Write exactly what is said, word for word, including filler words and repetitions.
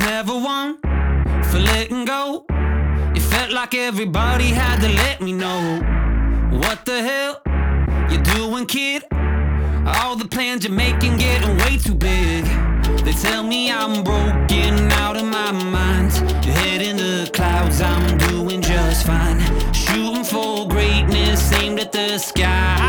never one for letting go. It felt like everybody had to let me know. What the hell you doing, kid? All the plans you're making getting way too big. They tell me I'm broken out of my mind. You're heading to the clouds, I'm doing just fine. Shooting for greatness, aimed at the sky.